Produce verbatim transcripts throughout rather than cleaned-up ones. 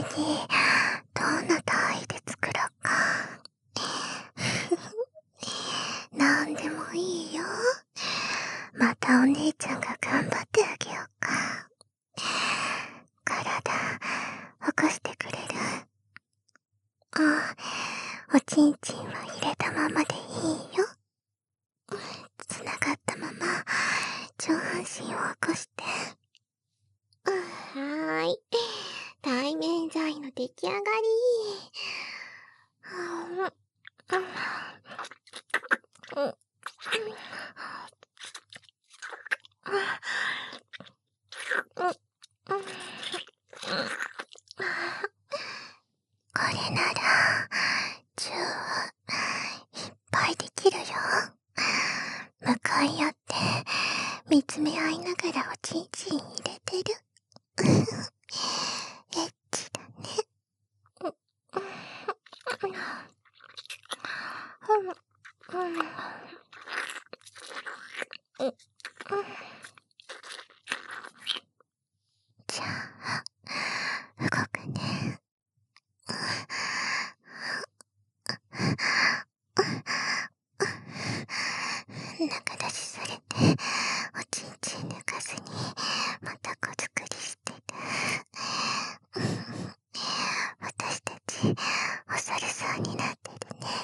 どんな単位で作ろうか。なんでもいいよ。またお姉ちゃんが頑張ってあげようか。体、起こしてくれる？あ、おちんちんは入れたままでいいよ。つながったまま、上半身を起こして。はーい。対面剤の出来上がり。これなら、チュー、いっぱいできるよ。向かい合って、見つめ合いながらおちんちん入れてる。エッチだね。じゃあ、動くね。中出しされて、おちんちん抜かずに、また子作りしてる。私たち、お猿さんになってるね。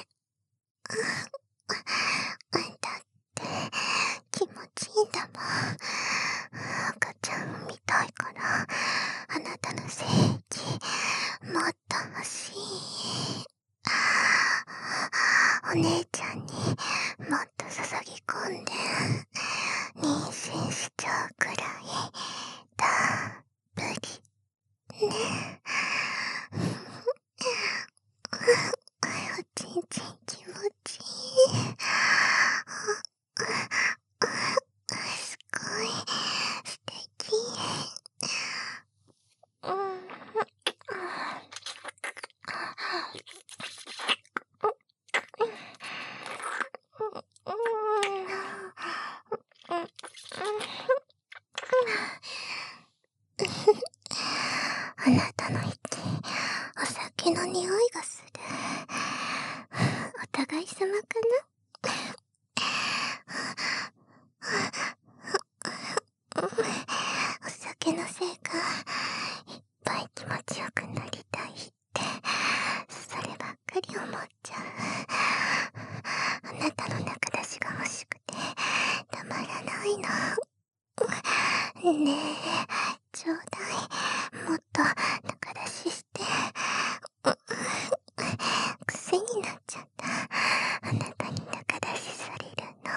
だって気持ちいいんだもん。赤ちゃんみたいから、あなたの精液、もっと欲しい。お姉ちゃんにもっと注ぎ込んで、妊娠しちゃうくらい、たっぷり。ね。おちんちん気持ちいい。すごい素敵。あなたの息、お酒の匂いがする。お互い様かな？お酒のせいか、いっぱい気持ちよくなりたいって、そればっかり思っちゃう。あなたの中出しが欲しくて、たまらないの。ねえ、ちょうだい。もっと中出しして。癖になっちゃった。あなたに中出しされるの。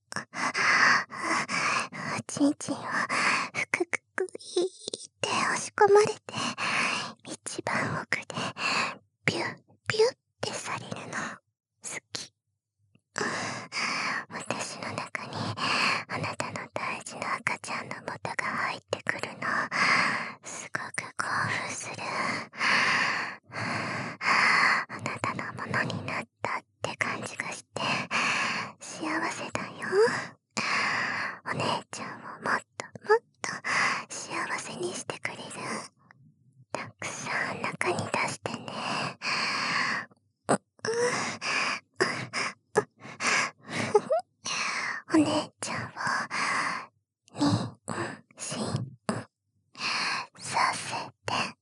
おちんちんをふくくくいって押し込まれて、一番奥でピュッピュッってされるの。好き。私の中にあなたの大事な赤ちゃんの素が入ってくるの。すごく興奮する。あなたのものになったって感じがして幸せだよ。お姉ちゃんをもっともっと幸せにしてくれる。たくさん中に出してね。お姉ちゃんを妊娠させて。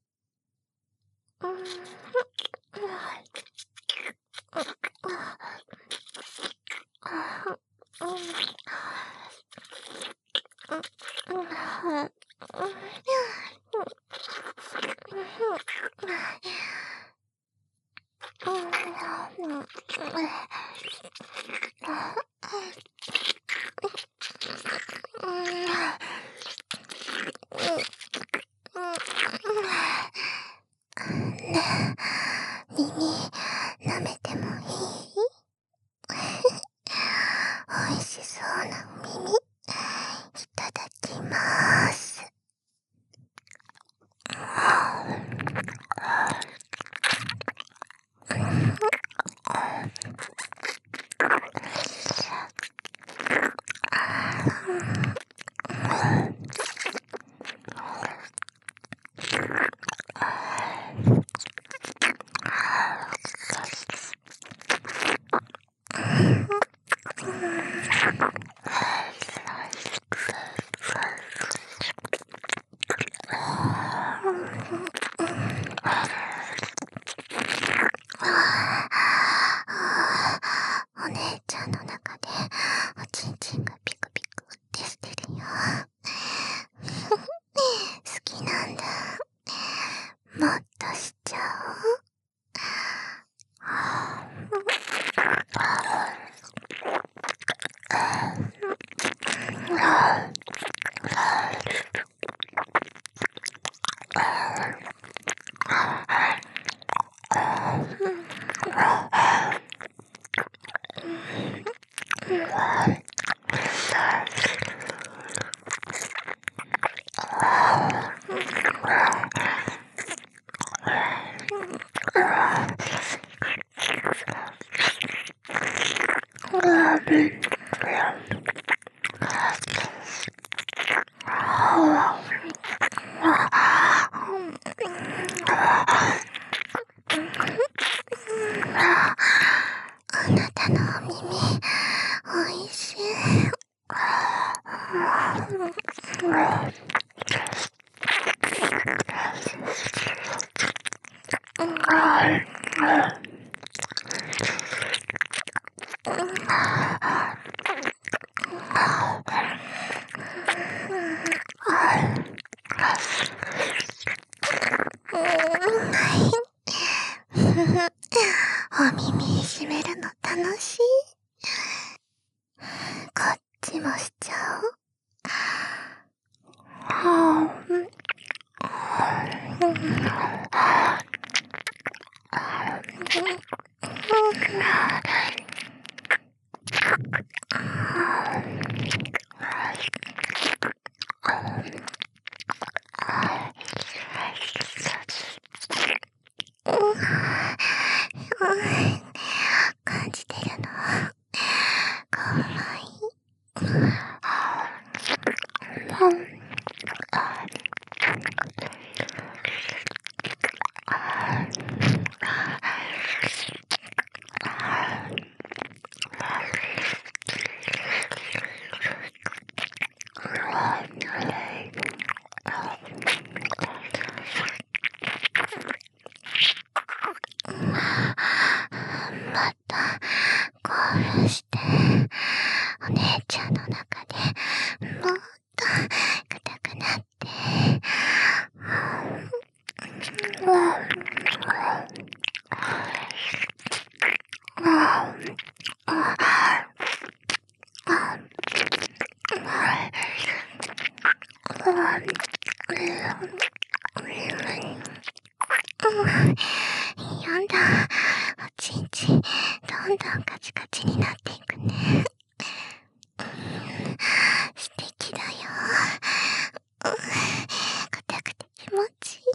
ねえ、耳舐めてもいい？おいしそうなお耳、いただきまーす。 お姉ちゃんの中でおちんちんがピクピクってしてるよ。好きなんだ。もっとしちゃおう。あなたのお耳、おいしい。お耳しめるの楽しい。こっちもしちゃおう。感じてるのかわいい。また興奮してお姉ちゃんの中でもっと硬くなって、やだ、おちんちんどんどんカチカチになっていくね。素敵だよ。硬くて気持ちいい。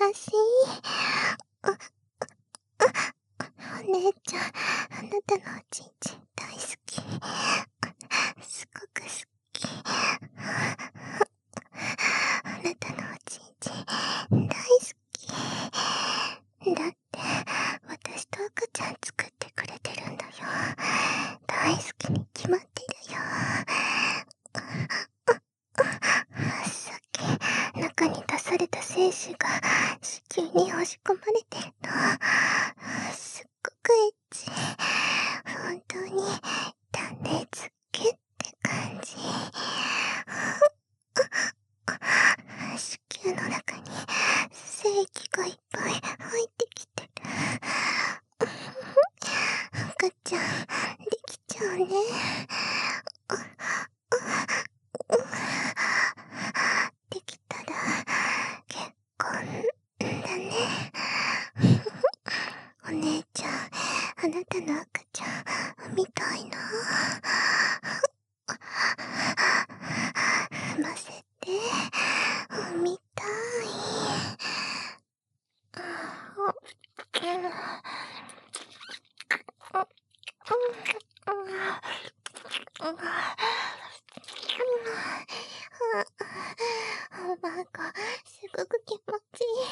しい。お姉ちゃん、あなたのおちんちん大好き。すごく好き。あなたのおちんちん大好き。だって、私と赤ちゃん作ってくれてるんだよ。大好きに決まってるよ。さっき、中に出された精子が子宮に押し込まれてるの。すっごくエッチ。本当に種付けって感じ。子宮の中に精液がいっぱい入ってきてる。赤ちゃんできちゃうね。できたら結婚だね。お姉ちゃん、あなたの赤ちゃん産みたいな。産ませて、産みたい。おばあがすごく気持ちいい。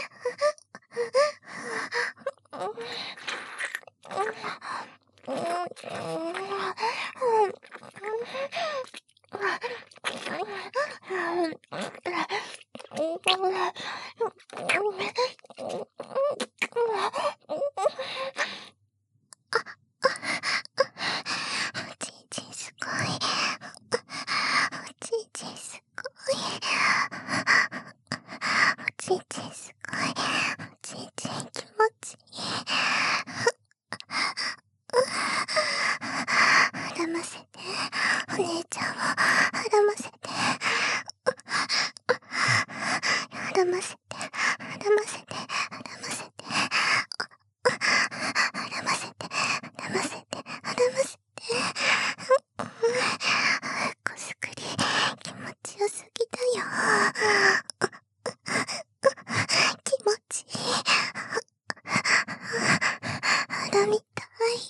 おちんちんすごい。おちんちんすごい。おちんちんすごい。おちんちん気持ちいい。絡ませて。お姉ちゃんを絡ませて。絡ませて。絡ませて。絡ませて。絡ませて。絡ませて。絡ませて。こすくり気持ちよすぎだよ。気持ちいい。腹みたい。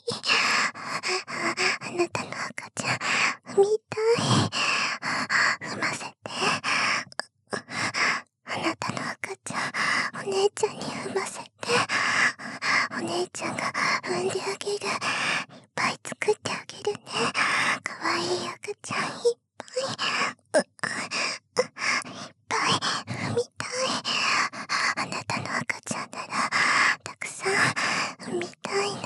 あなたの赤ちゃん産みたい。産ませて。あなたの赤ちゃんお姉ちゃんに産ませて。お姉ちゃんが産んであげる。いっぱい作ってあげるね。かわいい赤ちゃんいっぱい。いっぱい産みたい。あなたの赤ちゃんならたくさん産みたいな。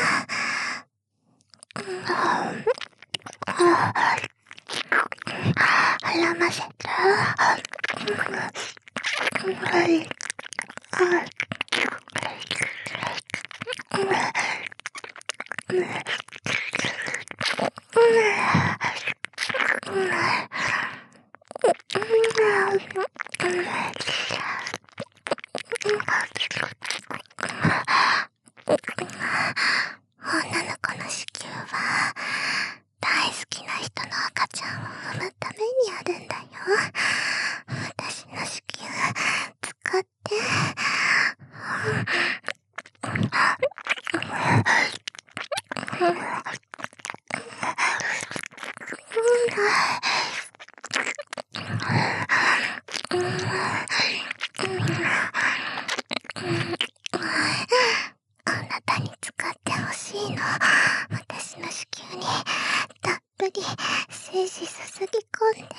絡ませて。女の子の子宮は大好きな人の赤ちゃんを産むためにあるんだよ。私の子宮使って。あなたに使ってほしいの。私の子宮にたっぷり精子注ぎ込んで。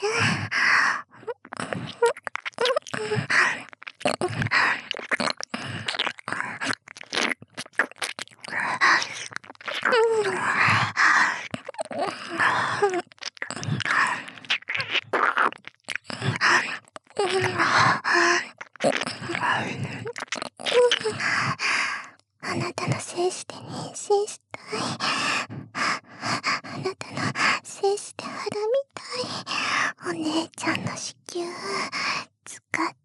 あなたの精子で妊娠したい。あなたの精子で腹みたい。お姉ちゃんの子宮使って。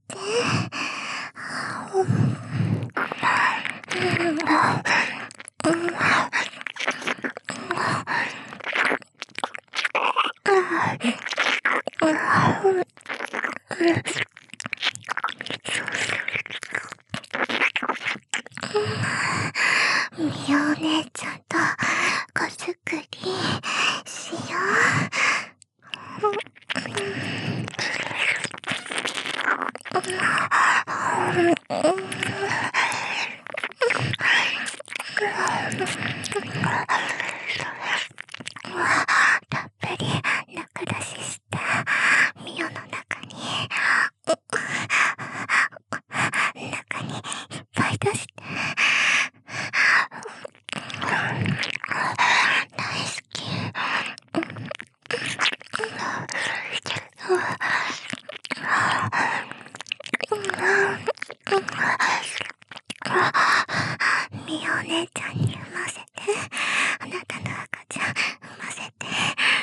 みお姉ちゃんに産ませて、あなたの赤ちゃん産ませて。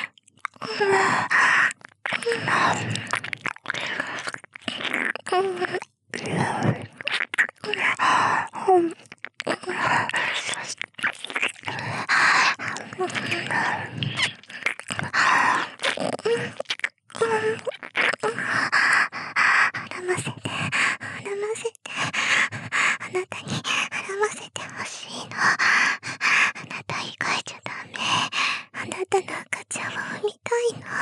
孕ませて、孕ませて、あなたに孕ませてほしいの。あなた以外じゃダメ。あなたの赤ちゃんを産みたいの。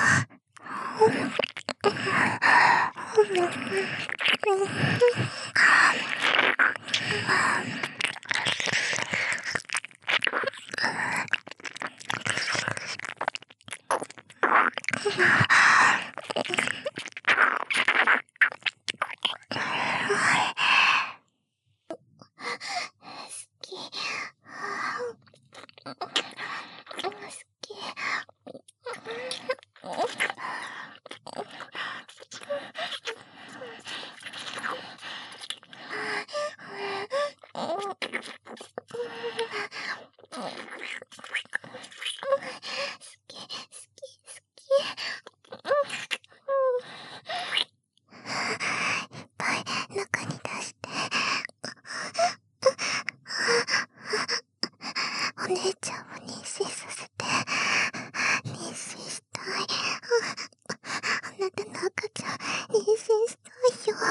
お姉ちゃんを妊娠させて、妊娠したい。あなたの赤ちゃん、妊娠したいよ。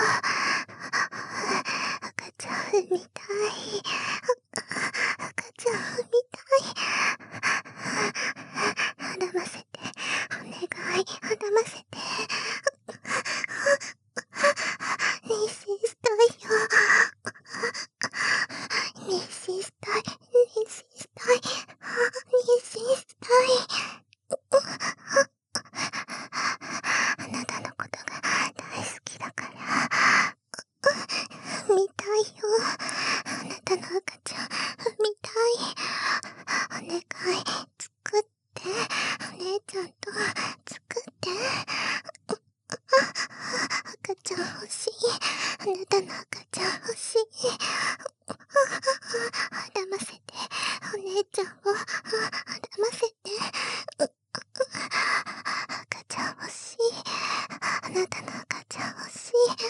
赤ちゃん産みたい。赤ちゃん産みたい。孕ませて、お願い、孕ませて。妊娠したいよ。妊娠したい。妊娠したい。妊娠したい。あなたのことが大好きだから。産みたいよ。あなたの赤ちゃん産みたい。お願い、作って。お姉ちゃんと作って。赤ちゃん欲しい。あなたの赤ちゃん欲しい。孕ませて。お姉ちゃんを孕ませて。赤ちゃん欲しい。あなたの赤ちゃん欲しい。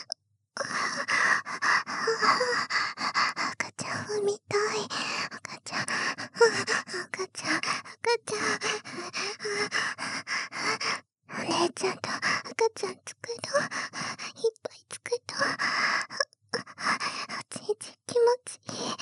赤ちゃん産みたい。赤ちゃん、赤ちゃん、赤ちゃん。お姉ちゃんと赤ちゃん作ろう。いっぱい作ろう。おちんちん気持ちいい。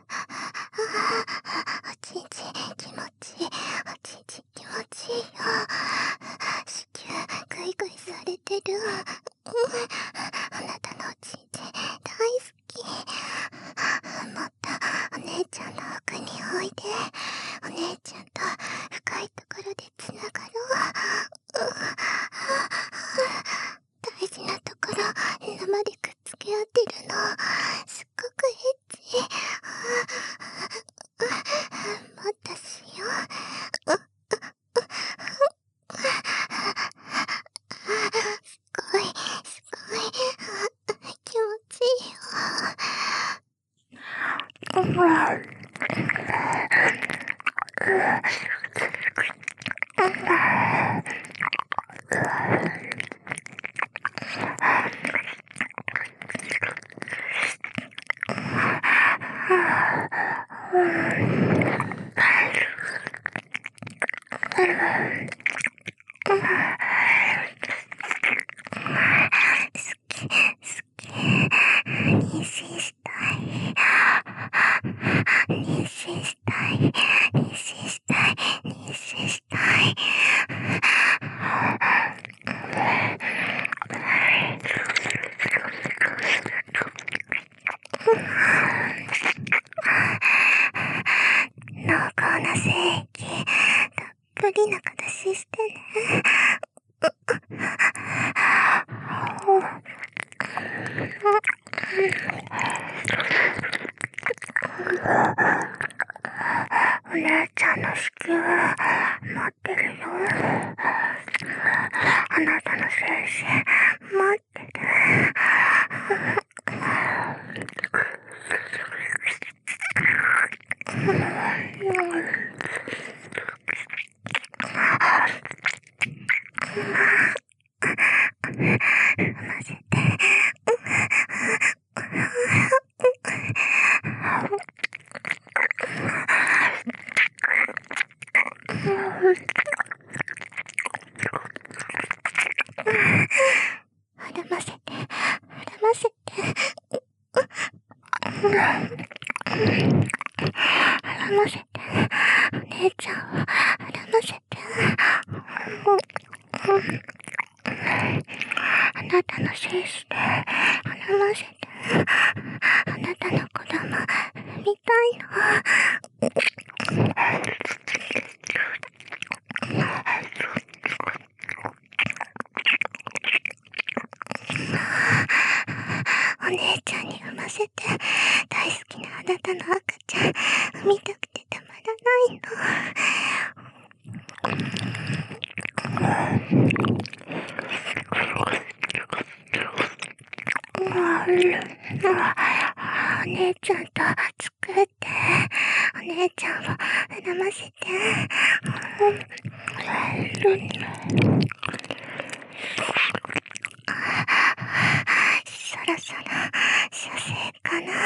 おちんちん気持ちいい。おちんちん気持ちいいよ。子宮グイグイされてる。あなたのおちんちん大好き。もっとお姉ちゃんの奥においで。お姉ちゃんと深いところでつながろう。大事なところ生でくっつけ合ってるの。すっごくエッチ。もっとしよう。すごい、すごい。気持ちいいよ。妊娠したい。妊娠したい。妊娠したい。妊娠したい。濃厚な精液、たっぷりな形してね。お姉ちゃんの子宮待ってるよ。あなたの精子待ってる。 絡ませて、お姉ちゃんを絡ませて。あなたの精子で絡ませて。あなたの子供見たいの。お姉ちゃんに産ませて、大好きなあなたの赤ちゃん産みたくてたまらないの。お姉ちゃんと作って、お姉ちゃんを産ませて。そろそろ射精かな。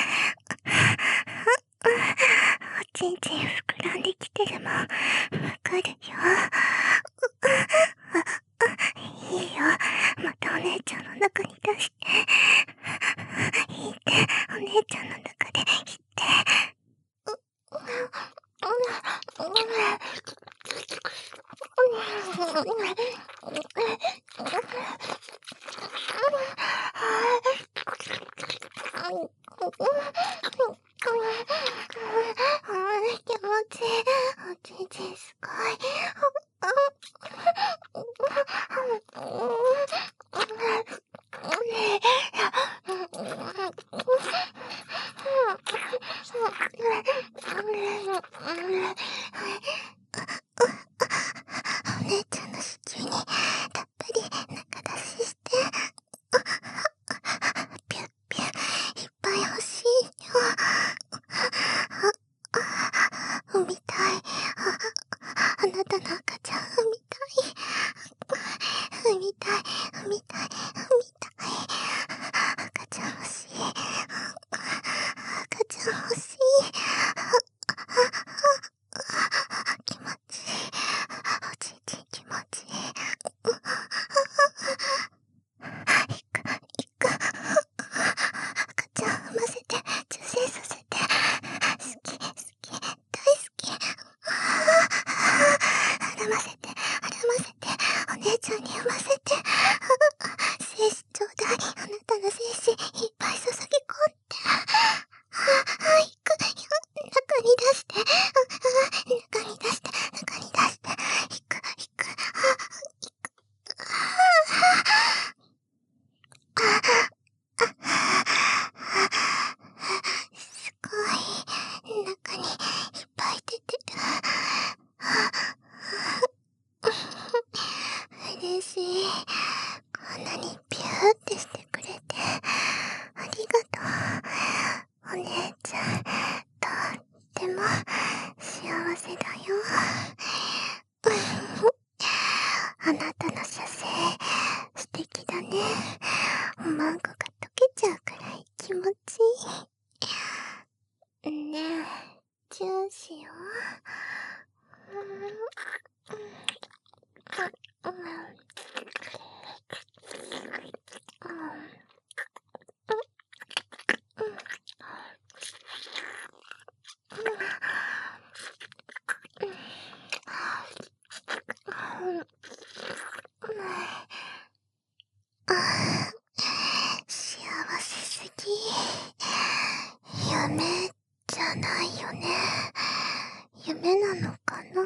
おちんちん膨らんできてるもんわかるよ。いいよ、またお姉ちゃんの中に出して。引いて、お姉ちゃんの中で引いて。気持ちいい。おちんちんすごい。お姉ちゃんの子宮にたっぷり中出しして。ピュッピュッいっぱい欲しいよ。産みたい。あなたの赤ちゃん産みたい。産みたい、産みたい、産みたい。赤ちゃん欲しい。赤ちゃん欲しい。気持ちいい。おちんちん気持ちいい。いく、いく。赤ちゃん産ませて、受精させて。好き、好き、大好き。絡ませて、絡ませて。お姉ちゃんに産ませて。精子ちょうだい。あなたの精子いっぱい注ぎ込んで。いくよ。中に出して。中に出して。中に出して。いく、いく。いく。すごい。中にいっぱい出てる。嬉しい。こんなにピューってしてくれてありがとう。お姉ちゃん、とっても幸せだよ。あなたの射精素敵だね。おまんこが溶けちゃうくらい気持ちいい。ねえ、チューしよう。幸せすぎ。夢じゃないよね。夢なのかな。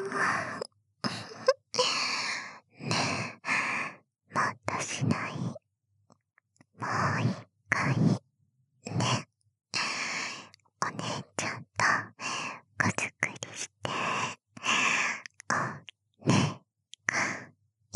ねえ、もっとしない。もう一回ね。お姉ちゃんと子作りして。おねが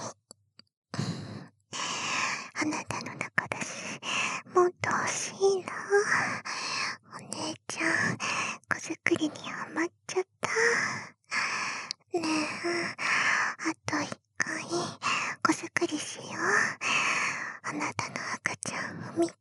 あなたの中だし、もっと欲しいな。お姉ちゃん、子作りにハマっちゃった。ねえ、あと一回子作りしよう。あなたの赤ちゃんを見